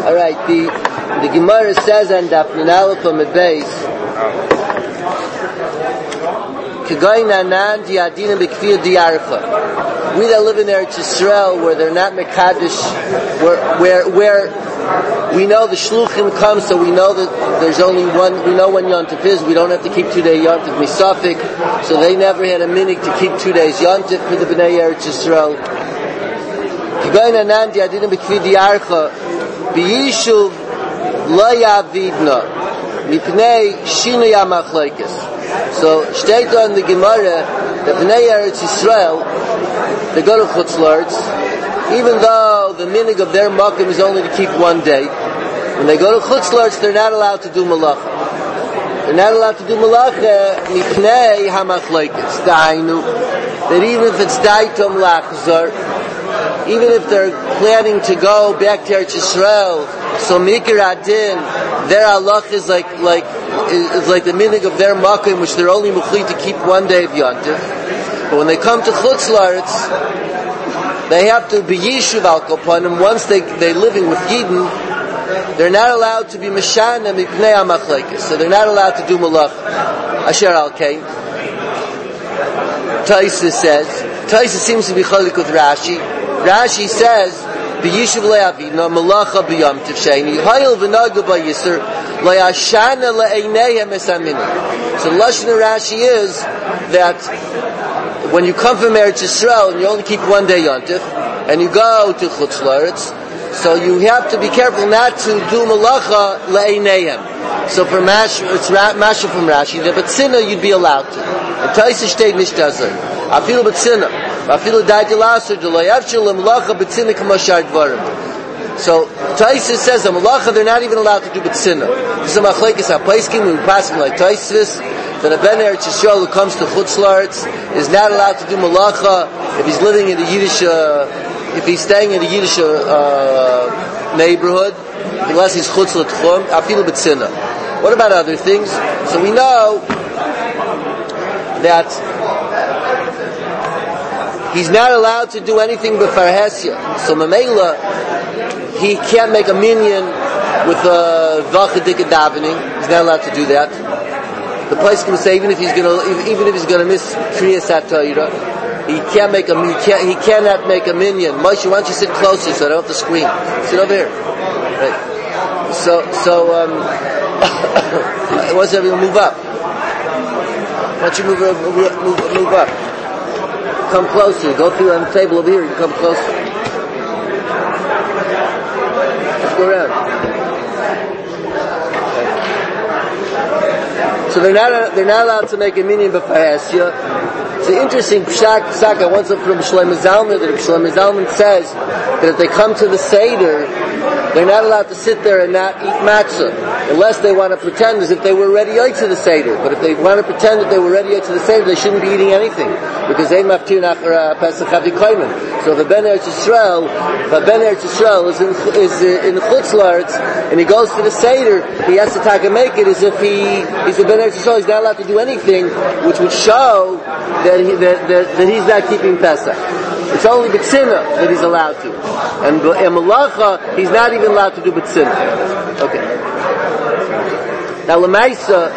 Alright, the Gemara says on Daf Nun Aleph Amud Beis, K'goyin anan di'adinim b'kfir di'archa. We that live in Eretz Yisrael, where they're not Mekadosh, where we know the Shluchim come, so we know that there's only one, we know when Yontif is, we don't have to keep 2 day Yontif Misafik, so they never had a minhag to keep 2 days Yontif for the Bnei Eretz Yisrael. K'goyin anan di'adinim b'kfir di'archa, b'yishuv lo yavidna, mipnei shinui ha'machloekes. So, steht on the Gemara that Bnei Eretz Yisrael, they go to Chutz La'aretz, even though the minhag of their makom is only to keep 1 day. When they go to Chutz La'aretz, they're not allowed to do malacha. They're not allowed to do malacha mipnei hamachloekes. Dahainu, that even if it's daitom lachzor, even if they're planning to go back to Eretz Yisrael, so mikir adin, their halach is like the minhag of their makom, which they're only muchli to keep 1 day of Yontif. But when they come to Chutz La'aretz, they have to be yishuv al kopanim. Once they're living with Yidden, they're not allowed to be meshana mipnei hamachlekes. So they're not allowed to do malach. Asher al kain. Taisa says, Taisa seems to be chalik with Rashi. Rashi says, b'yishuv le'avidna malacha b'yom tivsheni hayil v'naga b'yisr le'ashana le'eineihem esaminu. So the lashon of Rashi is that when you come from Eretz Yisrael and you only keep 1 day Yontif, and you go to Chutz La'aretz, so you have to be careful not to do malacha le'eineihem. So for it's Masha from Rashi, that B'tzina you'd be allowed to. And Taisa shteit nishtazar. Afilu B'tzina. Afilu daiti l'asur d'lo yavshil l'malacha B'tzina k'moshar dvarim. So Taisa says the malacha they're not even allowed to do B'tzina. This is a machlekes ha'paiskim, we pass him like Taisvis, that a Ben Eretz Yisrael who comes to Chutz La'aretz is not allowed to do malacha if he's living in the Yiddish, if he's staying in the Yiddish neighborhood, unless he's Chutz L'Tchum, afilu B'tzina. What about other things? So we know that he's not allowed to do anything b'far hesya. So Mamela, he can't make a minyan with a vachadik davening. He's not allowed to do that. The place can say even if he's gonna miss Kriyas HaTorah, he cannot make a minyan. Moshe, why don't you sit closer so I don't have to scream? Sit over here. Right. So once everyone move up. Why don't you move up? Come closer. Go through on the table over here. You come closer. Let's go around. So they're not allowed to make a minyan b'far hesya. It's an interesting psak I once up from Shlomo Zalman, that Shlomo Zalman says that if they come to the Seder, they're not allowed to sit there and not eat matzah, unless they want to pretend as if they were ready to the Seder. But if they want to pretend that they were ready to the Seder, they shouldn't be eating anything, because they maftir nachar Pesach Havikoyman. So if a Ben Eretz Yisrael is in Chutz La'aretz and he goes to the Seder, he has to make it as if he's a Ben Eretz Yisrael. He's not allowed to do anything, which would show that he's not keeping Pesach. It's only B'tzina that he's allowed to. And Malacha, he's not even allowed to do B'tzina. Okay. Now, L'maisa,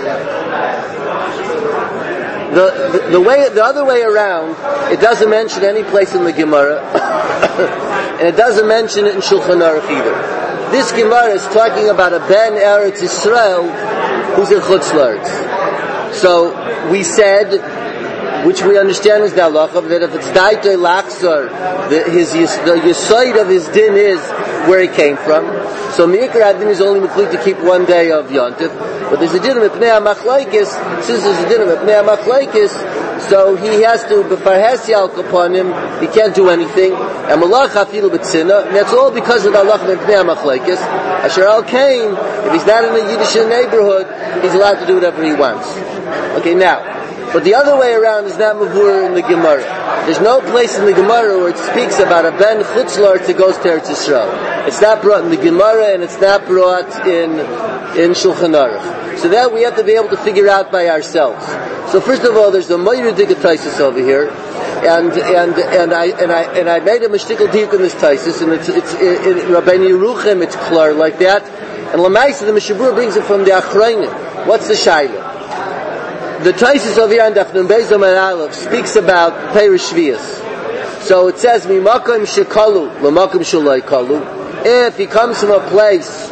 the other way around, it doesn't mention any place in the Gemara, and it doesn't mention it in Shulchan Aruch either. This Gemara is talking about a Ben Eretz Yisrael who's in Chutz La'aretz. So, we said, which we understand is the halacha, that if it's daitoi lachzor, the yisoid of his din is where he came from. So mikir adin is only mechli to keep 1 day of Yontif, but there's a din of mipnei hamachlekes. Since there's a din of mipnei hamachlekes, so he has to b'far hesya al kaponim. He can't do anything. And malacha afilu b'tzina. And that's all because of the halacha of mipnei hamachlekes. Asher al kain, if he's not in the Yiddish neighborhood, he's allowed to do whatever he wants. Okay, now. But the other way around is not mavur in the Gemara. There's no place in the Gemara where it speaks about a Ben Chutz La'aretz that goes to Eretz Yisrael. It's not brought in the Gemara and it's not brought in Shulchan Aruch. So that we have to be able to figure out by ourselves. So first of all, there's the Moira Digataisis over here. And I made a mishtikal deep in this Taisus, and it's Rabbeinu Yeruchim, it's clear like that. And Lamaisa, the Mishabura brings it from the Achrayim. What's the Shaila? The Taisus over here on Dafnun Beis Amar Aleph speaks about Perish Shvius. So it says, Mimakim shekalu, lamakim shalai kalu. If he comes from a place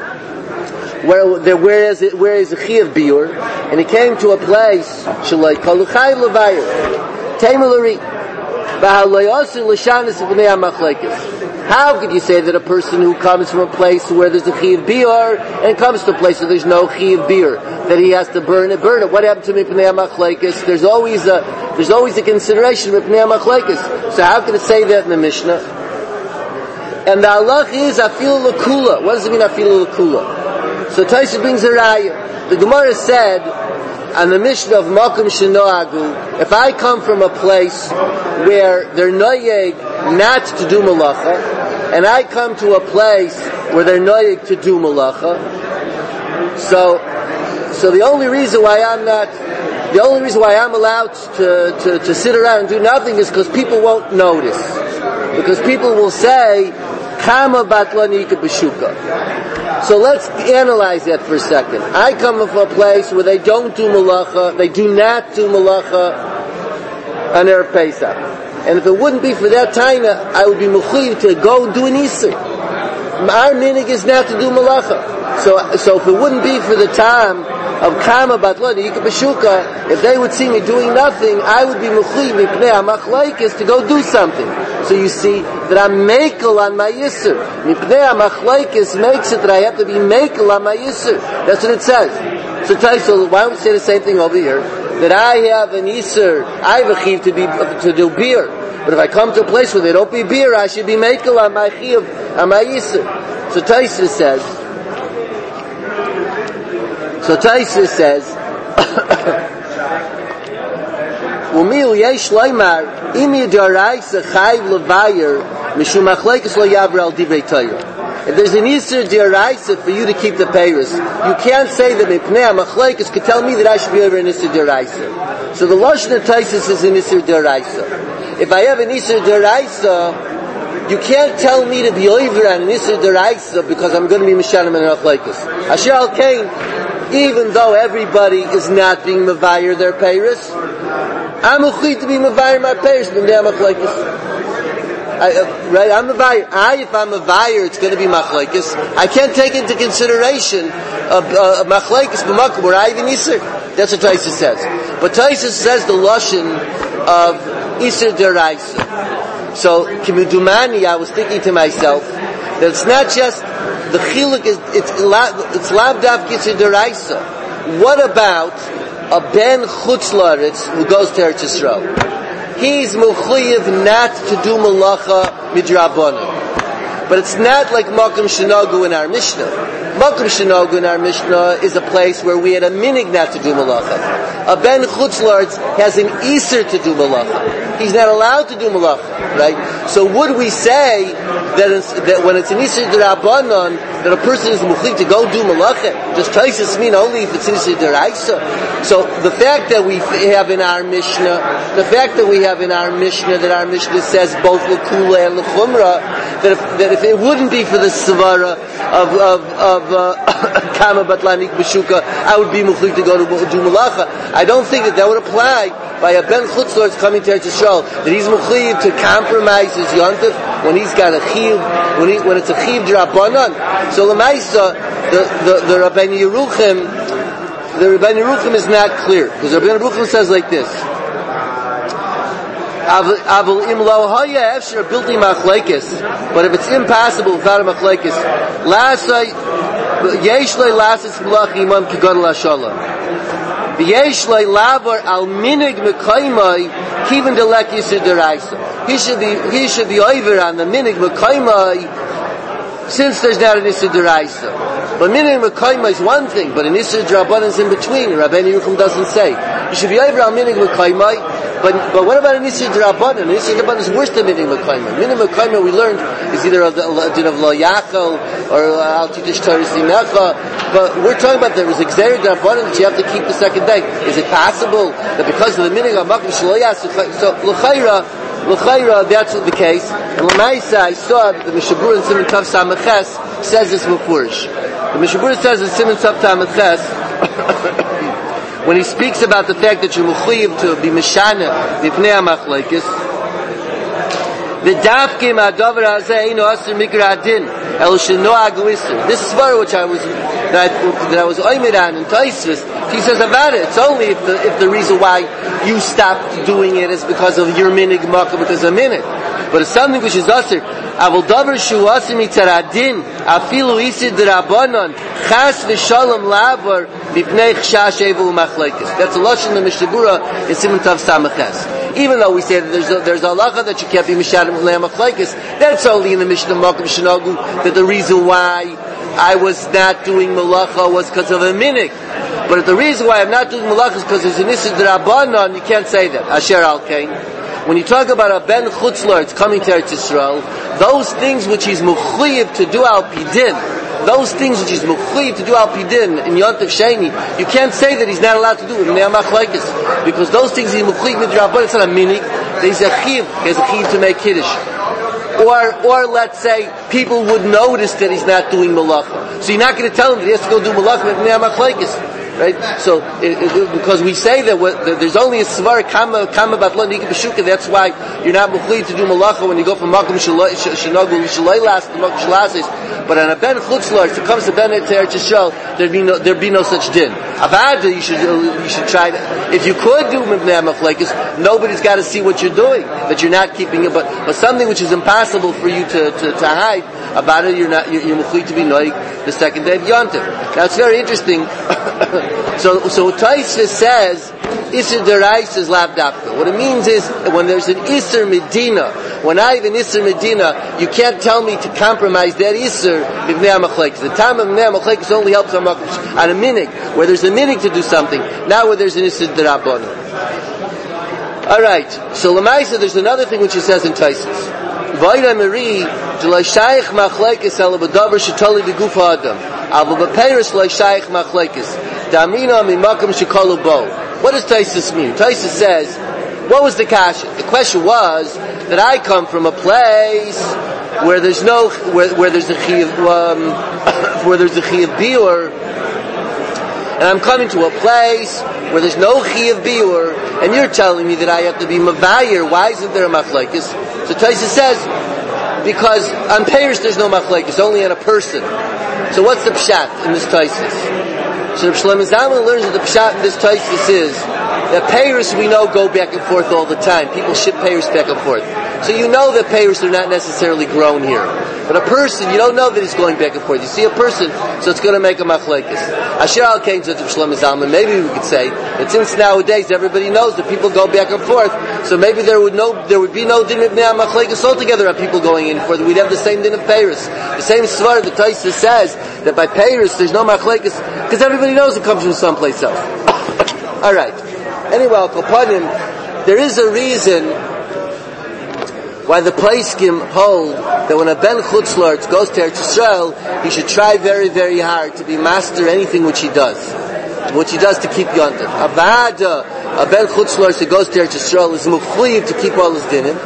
where is a chiyav biur, and he came to a place shalai kalu chayiv levayer teimulari v'halayasir l'shanis v'nei hamachlekes. How could you say that a person who comes from a place where there's a chiyav biur and comes to a place where there's no chiyav biur, that he has to burn it? What happened to mipnei hamachlekes? There's always a consideration of mipnei hamachlekes. So how can it say that in the Mishnah? And the halach is afilu l'kula. What does it mean afilu l'kula? So Taisa brings a raya. The Gemara said on the Mishnah of Makom Shenoagu, if I come from a place where they're noyeg not to do malacha, and I come to a place where they're noyeg to do malacha, so the only reason why I'm allowed to sit around and do nothing is because people won't notice. Because people will say, Kama batlanika b'shuka. So let's analyze that for a second. I come from a place where they don't do malacha, they do not do malacha on Erev Pesach. And if it wouldn't be for that time, I would be mechuyev to go do an Isser. Our minig is not to do malacha. So if it wouldn't be for the time of Kama batlanika b'shuka, if they would see me doing nothing, I would be mechuyev mipnei hamachlekes to go do something. So you see that I'm mekel on my Yisr. Mipnei HaMachlekes makes it that I have to be mekel on my Yisr. That's what it says. So Taisa, why don't we say the same thing over here? That I have an Yisr, I have a chiv to do beer. But if I come to a place where they don't be beer, I should be mekel on my chiv, on my Yisr. So Taisa says, Umil yesh loymar imi d'oraisa chayv levayer mishum machlekes lo yaver al divrei Torah. If there's an Isser d'oraisa for you to keep the peiros, you can't say that mipnei hamachlekes could tell me that I should be over an Isser d'oraisa. So the lashon of Taisus is an Isser d'oraisa. If I have an Isser d'oraisa, you can't tell me to be over on an Isser d'oraisa because I'm going to be mishanim and machlekes. Asher al kain, even though everybody is not being mevayer their peiros, I'm mechuyev to be mevayer my peiros b'mnei hamachlekes. Right? I'm mevayer. If I'm mevayer, it's going to be machlekes. I can't take into consideration machlekes b'makom where I even Isser. That's what Taisa says. But Taisa says the lashon of Isser deraisa. So kimudumani, I was thinking to myself that it's not just the chiluk is it's lav dav Isser deraisa. What about a ben chutz la'aretz who goes to Eretz Yisrael? He's mechuyev not to do malacha midrabanan. But it's not like Makom Shenogu in our Mishnah. Makom Shenogu in our Mishnah is a place where we had a minig not to do malacha. A ben chutz la'aretz has an iser to do malacha. He's not allowed to do malacha, right? So would we say that when it's an iser d'Rabbanan, that a person is muchli to go do malacha? Does Taisus mean only if it's an iser d'Oraisa? So the fact that we have in our Mishnah, that our Mishnah says both l'kula and l'chumra, that if it wouldn't be for the svara of Kama batlanik b'shuka, I would be muchli to go to do malacha. I don't think that would apply by a ben chutz la'aretz coming to Eretz Yisrael, that he's muchli to compromise his yontif when he's got a chiv, when it's a chiv d'Rabbanan. So l'maisa, the Rabbeinu Yeruchim is not clear, because Rabbeinu Yeruchim says like this: Avol im lo haya efshar bilti machlekes, but if it's impossible without a machlekes, lasay yesh lo lasis malach imam kigadol hashalom. V'yesh lo lavar al minig mekaymai kiven delek yisur deraisa. He should be over on the minig mekaymai since there's not an yisur deraisa. But minig mekaymai is one thing, but an yisur d'Rabbanan is in between. Rabbeinu Yeruchim doesn't say. You should be over al minig l'kaimai. But what about an Isser D'Rabbanan? An Isser D'Rabbanan is worse than minig l'kaimai. Minig l'kaimai we learned is either a din of lo yachal or al titish Torah simecha. But we're talking about there was a Gzeir D'Rabbanan that you have to keep the second day. Is it possible that because of the minig of makom shelo yasu, so l'chayra, that's the case. And l'maisa, I saw that the Mishabura in Siman Tav Samach says this mufurish. The Mishabura says in Siman Tav Samach when he speaks about the fact that you're mechuyev to be mishana mipnei hamachlokes, the dafkim hadavar hazeh eino aser mikra adin el shenoag u'isur. This is svara which I was oimed on in Tosfos. He says about it. It's only if the reason why you stopped doing it is because of your minig makkah, because of minig. But it's something which is aser. Avol davar shu aser mitaradin afilu isid d'Rabbanan chas v'shalom lavar b'pnei chashash evel u'machlokes. That's a lashon in the Mishabura in Siman Tav Samach. Even though we say that there's a halacha that you can't be mishadim le'amachlokes, that's only in the Mishnah Makom Shenogu that the reason why I was not doing malacha was because of a minig. But if the reason why I'm not doing malacha is because there's an Isser D'Rabbanan, you can't say that. Asher al kain. When you talk about a ben chutzlar, it's coming to Eretz Yisrael, those things which he's mechuyev to do al pidin, those things which he's mechuyev to do al pidin in Yontif Sheni, you can't say that he's not allowed to do it in Ne'amachlokes, because those things he's mechuyev with D'Rabbanan, it's not a minig, there's a chiv, he has a chiv to make kiddush. Or let's say people would notice that he's not doing malacha. So you're not going to tell him that he has to go do malacha with Ne'amachlokes. Right? So, because we say that there's only a svar kama batlon nika b'shuka, that's why you're not mechli to do malacha when you go from makom shenogu shalaylas to makom shalasis. But on a ben chutzlar, if it comes to ben eretz Yisrael, there'd be no such din. Avada, you should try to. If you could do mibnei hamachlokes, nobody's got to see what you're doing, that you're not keeping it. But something which is impossible for you to hide about it, you're mechli to be noig the second day of Yontif. Now it's very interesting. So Tosfos says Isser D'Oraisa is lav dafka. What it means is when there's an Isser Medina, when I have an Isser Medina, you can't tell me to compromise that Isser b'vnei hamachlokes. The time of b'vnei hamachlokes only helps on a minig, where there's a minig to do something, not where there's an Isser D'Rabbanan. Alright, so Lamaisa, there's another thing which he says in Tosfos. Vayda Meri, D'lo shayich machlokes ela b'davar shetoli b'guf ha'adam. Avo b'peiros lo shayich machlokes. Damina mimakom shekalu bo. What does Tosfos mean? Tosfos says, what was the kasha? The question was that I come from a place where there's no where there's a chi of where there's a chi of biur, and I'm coming to a place where there's no chi of biur, and you're telling me that I have to be mavayer. Why isn't there a machlokes? So Tosfos says, because on peiros there's no machlokes, only on a person. So what's the pshat in this Tosfos? So Reb Shlomo Zalman learns that the pshat in this Tosfos is that peiros we know go back and forth all the time. People ship peiros back and forth. So you know that peiros are not necessarily grown here. But a person, you don't know that he's going back and forth. You see a person, so it's going to make a machlokes. Asher al kain to Reb Shlomo Zalman, maybe we could say that since nowadays everybody knows that people go back and forth, so maybe there would be no din of machlokes altogether of people going in and forth. We'd have the same din of peiros. The same svar that Tosfos says that by peiros there's no machlokes because everybody knows it comes from someplace else. All right. Anyway, Al-Kapanim, there is a reason why the Poskim hold that when a ben chutzlar goes to Eretz Yisrael, he should try very, very hard to be master anything which he does to keep Yontif. Avada, a ben chutzlar who goes to Eretz Yisrael is mechuyev to keep all his dinim.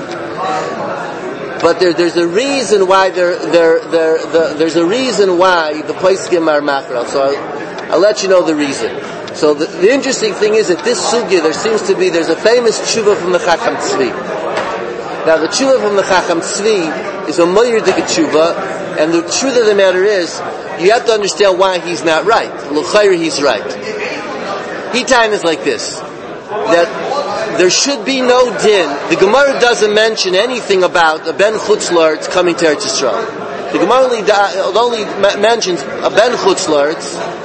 But there's a reason why there's a reason why the Poskim are machral. So I'll let you know the reason. So the interesting thing is that this sugya, there's a famous tshuva from the Chacham Tzvi. Now the tshuva from the Chacham Tzvi is a moyer dik tshuva, and the truth of the matter is, you have to understand why he's not right. L'chayr, he's right. Hitain is like this, that there should be no din. The Gemara doesn't mention anything about a ben chutzlar coming to Eretz Yisrael. The Gemara only mentions a ben chutzlar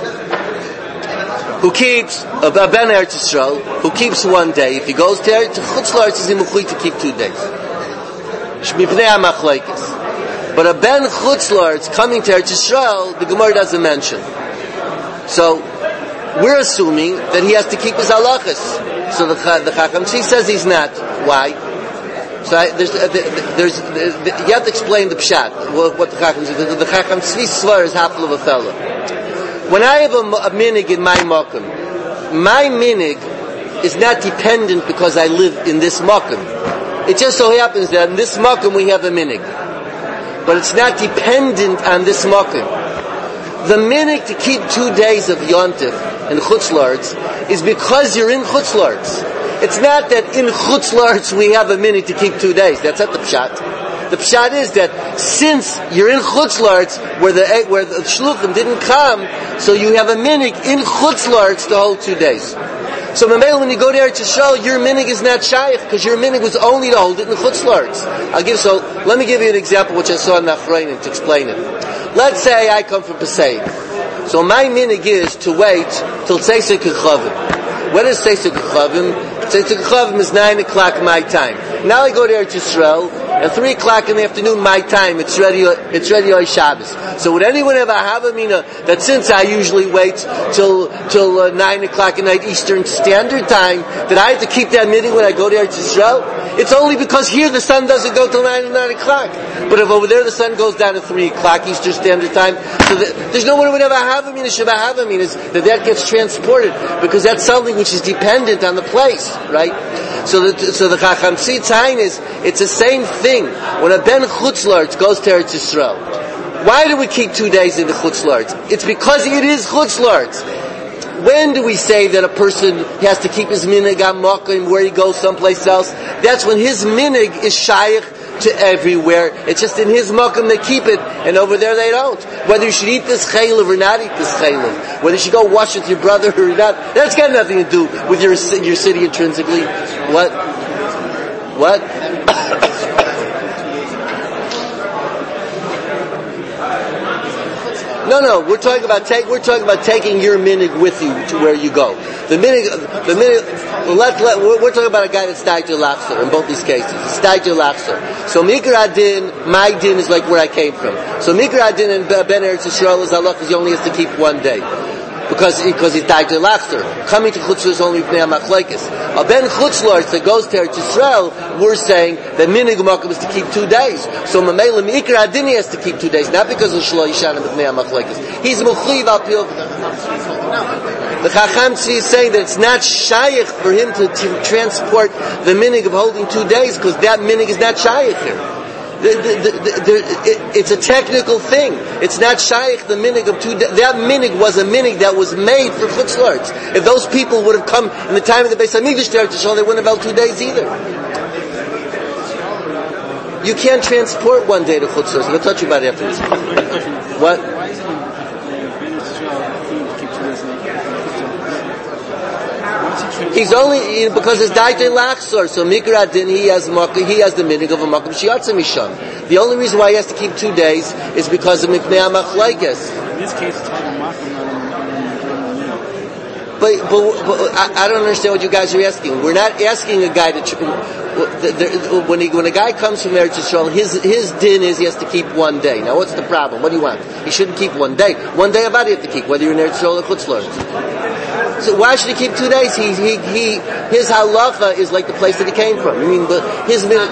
who keeps a ben Eretz Yisrael, who keeps 1 day. If he goes to chutzlar, it's mechuyev to keep 2 days. But a ben chutzlar, it's coming to Eretz Yisrael, the Gemara doesn't mention. So we're assuming that he has to keep his halachas. So the Chacham Tzvi says he's not. Why? So you have to explain the pshat. What the Chacham Tzvi. The Chacham Tzvi svar is half of a fella. When I have a minig in my makom, my minig is not dependent because I live in this makom. It just so happens that in this makom we have a minig, but it's not dependent on this makom. The minig to keep 2 days of Yontif in Chutz La'aretz is because you're in Chutz La'aretz. It's not that in Chutz La'aretz we have a minig to keep 2 days. That's not the pshat. The pshat is that since you're in Chutz La'aretz where the shluchim didn't come, so you have a minig in Chutz La'aretz to hold 2 days. So when you go there to show your minig is not shaykh because your minig was only to hold it in Chutz La'aretz. Let me give you an example which I saw in Nachronim to explain it. Let's say I come from Pesach. So my minig is to wait till Tzeisek Kechavim. When is Tzeisek Kechavim? Tzeisek Kechavim is 9 o'clock my time. Now I go there to Yisrael. At 3 o'clock in the afternoon, my time, it's ready on Shabbos. So would anyone ever have a mina that since I usually wait till 9 o'clock at night Eastern Standard Time, that I have to keep that meeting when I go there to Israel? It's only because here the sun doesn't go till 9 o'clock. But if over there the sun goes down at 3 o'clock Eastern Standard Time, so there's no one who would ever have a mina, Shabbat have a mina, that gets transported, because that's something which is dependent on the place, right? So the Chacham Tzvi Tain is, it's the same thing. When a Ben Chutz La'aretz goes to Eretz Yisrael, why do we keep 2 days in the Chutz La'aretz? It's because it is Chutz La'aretz. When do we say that a person has to keep his minig on Mokim where he goes someplace else? That's when his minig is shaykh to everywhere. It's just in his Mokim they keep it, and over there they don't. Whether you should eat this chaylev or not eat this chaylev, whether you should go wash with your brother or not, that's got nothing to do with your city intrinsically. What? No. We're talking about taking your minig with you to where you go. The minig. We're talking about a guy that's Daiter Lachser in both these cases. It's Daiter Lachser. So Mikra Adin, my din is like where I came from. So Mikra Adin and Ben Eretz Yisrael is halach is he only has to keep 1 day. Because he's Daiter Lachser. Coming to Chutz is only Pnei HaMachlekes. A Ben Chutz La'aretz that goes to Eretz Yisrael, we're saying that minig Makom is to keep 2 days. So Mamela Mikra Adin has to keep 2 days, not because of Shlo Yishan and Pnei HaMachlekes. He's Mechuyev al Pil. The Chacham Tzvi is saying that it's not shaykh for him to transport the minig of holding 2 days, because that minig is not shaykh here. It's a technical thing. It's not shaykh the minig of 2 days. That minig was a minig that was made for Chutz La'aretz. If those people would have come in the time of the Beis Hamikdash there to show, they wouldn't have held 2 days either. You can't transport 1 day to Chutz La'aretz. We'll touch you about it after this. What? He's only because it's Daiter Lachser. So Mikra Adin he has the minig of a Makom Shiatza Misham. The only reason why he has to keep 2 days is because of Mipnei HaMachlekes. In this case, it's talking about But I don't understand what you guys are asking. We're not asking a guy to. When a guy comes from Eretz Yisrael, his din is he has to keep 1 day. Now, what's the problem? What do you want? He shouldn't keep 1 day. 1 day about it you have to keep, whether you're in Eretz Yisrael or Chutz La'aretz. So why should he keep 2 days? His halacha is like the place that he came from. I mean, but his minute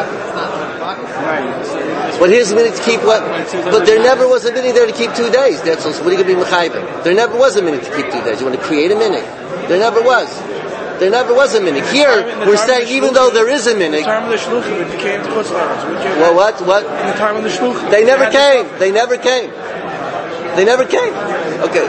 to keep what? But there never was a minute there to keep 2 days. That's also, what are you going to be mechayvim? There never was a minute to keep 2 days. You want to create a minute? There never was. There never was a minute. Here, we're saying even though there is a minute. In the time of the shluchim, it became to Chutz La'aretz. Well, what? In the time of the shluchim. They never came. Okay.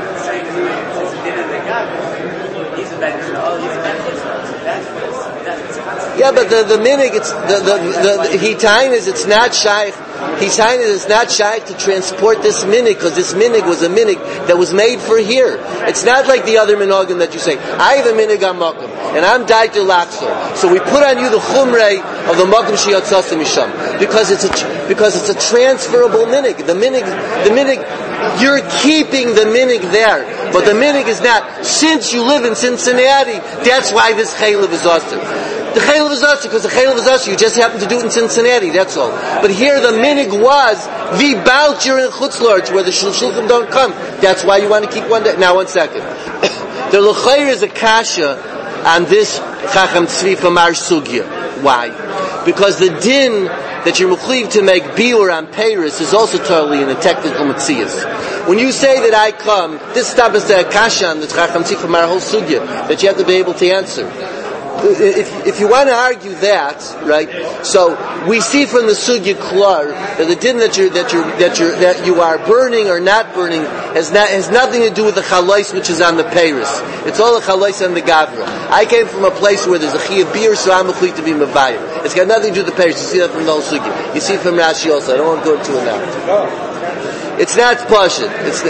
Yeah, but the minig, it's the hitain is it's not shaykh. Hitain is it's not shaykh to transport this minig, because this minig was a minig that was made for here. It's not like the other minogim that you say. I have a minig on makom, and I'm Daiter Lachser. So we put on you the chumrei of the makom shiyatzasa misham, because it's a transferable minig. The minig. You're keeping the minig there, but the minig is not. Since you live in Cincinnati, that's why this chaylev is awesome. The chaylev is awesome because the chaylev is awesome. You just happen to do it in Cincinnati. That's all. But here the minig was v'bout you're in Chutz La'aretz where the shulchim don't come. That's why you want to keep 1 day. Now 1 second. The l'chayr is a kasha on this Chacham Tzvi from our sugya. Why? Because the din that you're mechuyev to make biur on Peiros is also totally in the technical metzias. When you say that I come, this stops the akasha on the Chacham Tzvi from our whole sugya that you have to be able to answer. If you want to argue that, right? So we see from the sugya klar that the din that you are burning or not burning has nothing to do with the chalais which is on the Peiros. It's all the chalais on the gavra. I came from a place where there's a chi of beer, so I'm a chi to be mavayir. It's got nothing to do with the Peiros. You see that from the whole sugya. You see it from Rashi also. I don't want to go into it now. It's not pashut.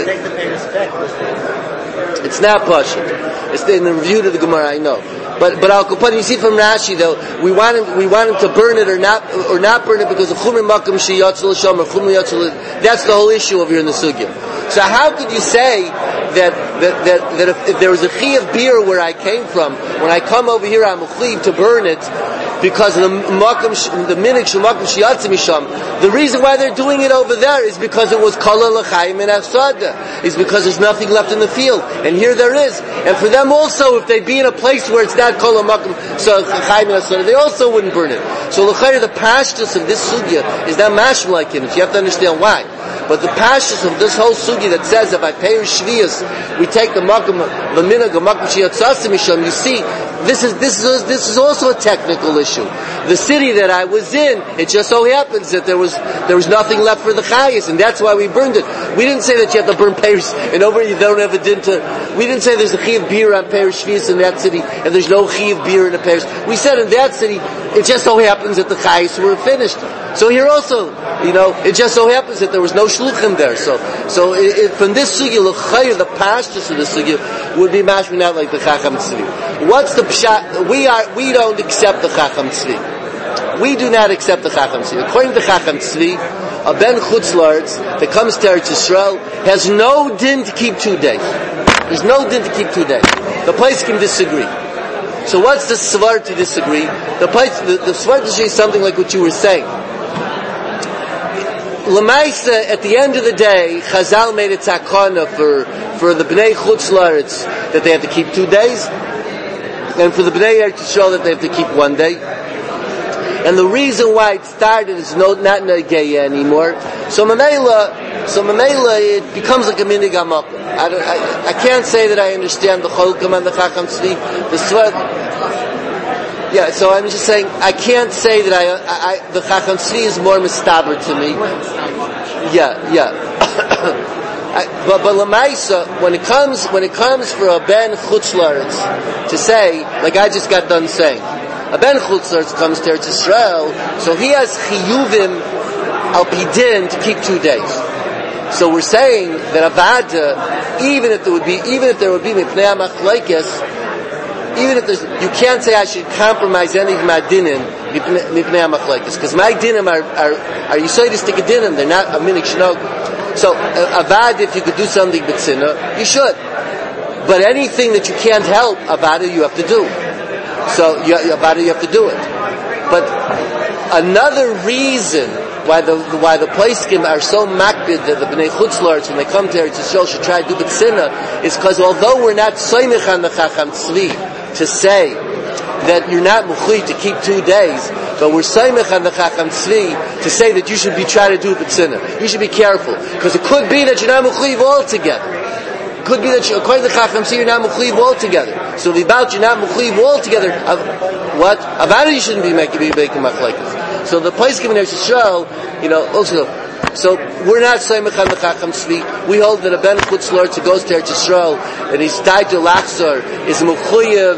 It's not pashut. It's in the review to the Gemara. I know. But you see from Rashi though, we want him to burn it or not burn it because of chumri makom sheyatzel sham or chumri yatzel. That's the whole issue over here in the sugya. So how could you say that if there was a chi of beer where I came from, when I come over here I'm mechuyev to burn it because of the minig shel makom sheyatzel misham? The reason why they're doing it over there is because it was kala l'chaim and afsada. Is because there's nothing left in the field, and here there is. And for them also, if they'd be in a place where it's not kala makom, so chaim and afsada, they also wouldn't burn it. So l'chayr, the pashtus of this sugya is not mashma like it. You have to understand why. But the pashtus of this whole sugya that says that by Peiros Shvius we take the makom, the minhag of makom sheyatzasim misham. You see, this is also a technical issue. The city that I was in, it just so happens that there was nothing left for the chayas, and that's why we burned it. We didn't say that you have to burn Peiros, and over you don't have a din to. We didn't say there's a chi of beer on Peiros Shvius in that city, and there's no chi of beer in the Peiros. We said in that city, it just so happens that the chayas were finished. So here also, it just so happens that there was no shluchim there. So from this sugya, l'chayr, the pashtus of the sugya would be mashmin out like the Chacham Tzvi. What's the pshat? We don't accept the Chacham Tzvi. We do not accept the Chacham Tzvi. According to Chacham Tzvi, a ben chutz la'aretz that comes to Eretz Yisrael has no din to keep 2 days. There's no din to keep 2 days. The place can disagree. So what's the svar to disagree? The svar to say something like what you were saying. L'maisa, at the end of the day, Chazal made a takana for the Bnei Chutz La'aretz that they have to keep 2 days, and for the Bnei Eretz Yisrael that they have to keep 1 day. And the reason why it started is not Negeya anymore. So Mamela, it becomes like a minig hamakom. I can't say that I understand the Cholkom and the Chacham Tzvi, the Svat. Yeah, so I'm just saying, I can't say that the Chacham Tzvi is more mistaber to me. Yeah. But Lamaisa, when it comes for a ben chutz la'aretz to say, like I just got done saying, a ben chutz la'aretz comes to Eretz Yisrael, so he has chiyuvim al pidin to keep 2 days. So we're saying that avada, even if there would be mipnei hamachlekes, even if you can't say I should compromise any of my dinim mipnei hamachlekes, because my dinim are yisoidistic dinim, they're not a minik shnog. So avad, if you could do something b'tzina, you should. But anything that you can't help, avada you have to do. So avada you have to do it. But another reason why the Poskim are so makbid that the Bnei Chutz La'aretz when they come to Eretz Yisrael should try to do b'tzina is because although we're not soymich on the Chacham Tzvi to say that you're not mechuyev to keep 2 days, but we're soymich on the Chacham Tzvi to say that you should be trying to do b'tzina. You should be careful because it could be that you're not mechuyev altogether. It could be that according to the Chacham Tzvi you're not mechuyev altogether. So the about you're not mechuyev altogether, what? About you shouldn't be making machlekes. So the place given Eretz Yisrael, also. So we're not saying Mecham Chacham Tzvi. We hold that a ben chutz la'aretz who goes to Eretz Yisrael and he's tied to Lachzor is mechuyev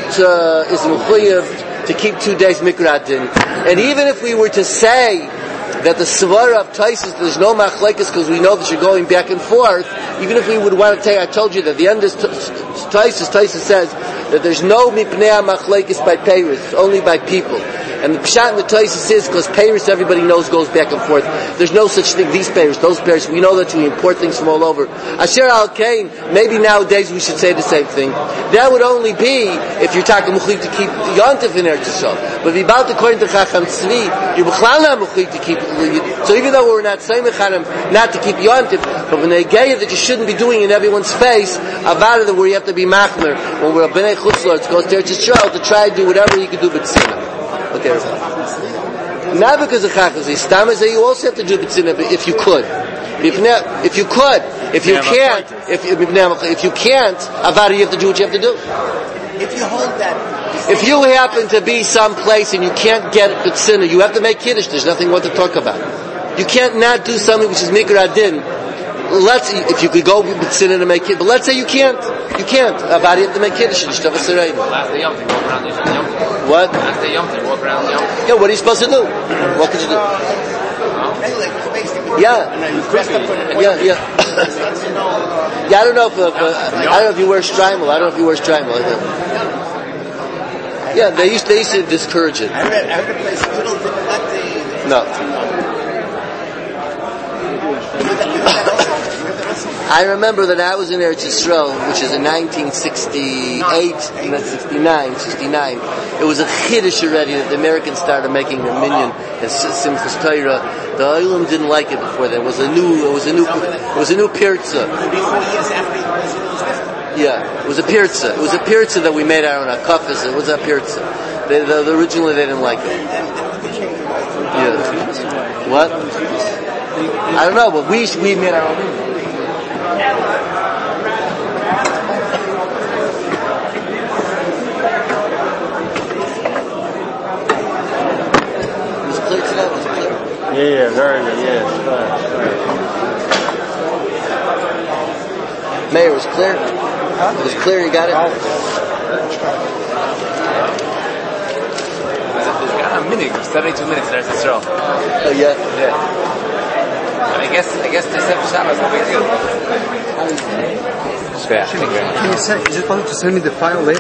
to keep 2 days mikra din. And even if we were to say that the svara of Taisus there's no machlekes because we know that you're going back and forth, even if we would want to take, I told you that the end is Taisus says that there's no mipnei machlekes by Peiros, only by people. And the Pshat and the Tosis is because Paris, everybody knows, goes back and forth. There's no such thing. These Paris, those Paris. We know that we import things from all over. Asher al Kain. Maybe nowadays we should say the same thing. That would only be if you're talking muchlik to keep Yontif in Eretz Yisrael. But if about according to Chacham Tzvi, you're b'chlal not muchlik to keep. So even though we're not saying mechanim not to keep Yontif, but when they gay that you shouldn't be doing in everyone's face about it, where you have to be machmer when we're a bnei chutzlar to go to Eretz Yisrael to try to do whatever you can do b'tzina. Okay. Not because of Chacham Tzvi. Stam is that you also have to do b'tzina if you could. If you could, if you can't, if you can't, avada, you have to do what you have to do. If you hold that, if you happen to be someplace and you can't get b'tzina, you have to make kiddush. There's nothing more to talk about. You can't not do something which is mikra adin. If you could go b'tzina to make kiddush, but let's say you can't. You can't. Avada, you have to make kiddush. Last day Yom Tov, walk around the Yom Tov. What? Last day Yom Tov, walk around the Yom Tov. Yeah, what are you supposed to do? What could you do? Yeah. Yeah. Yeah, I don't know if you wear shtreimel. I don't know if you wear shtreimel. Yeah, they used to discourage it. I heard a place little didn't let the... No. I remember that I was in Eretz Yisrael, which is in 1968, 69. It was a chiddush already that the Americans started making a minyan and Simchas Torah. The Olam didn't like it before then. It was a new pirza. Yeah, it was a pirza. It was a pirza that we made our own akafas. It was a pirza. Originally they didn't like it. Yeah. What? I don't know, but we made our own. Yeah, very good. Yes, Mayor, was clear? Huh? It was clear, you got it? A minute, 72 minutes, there's Yisrael. Oh, yeah? Yeah. But I guess the Sefer Shabbos is no big deal. It's fair. Can you is it possible to send me the file later?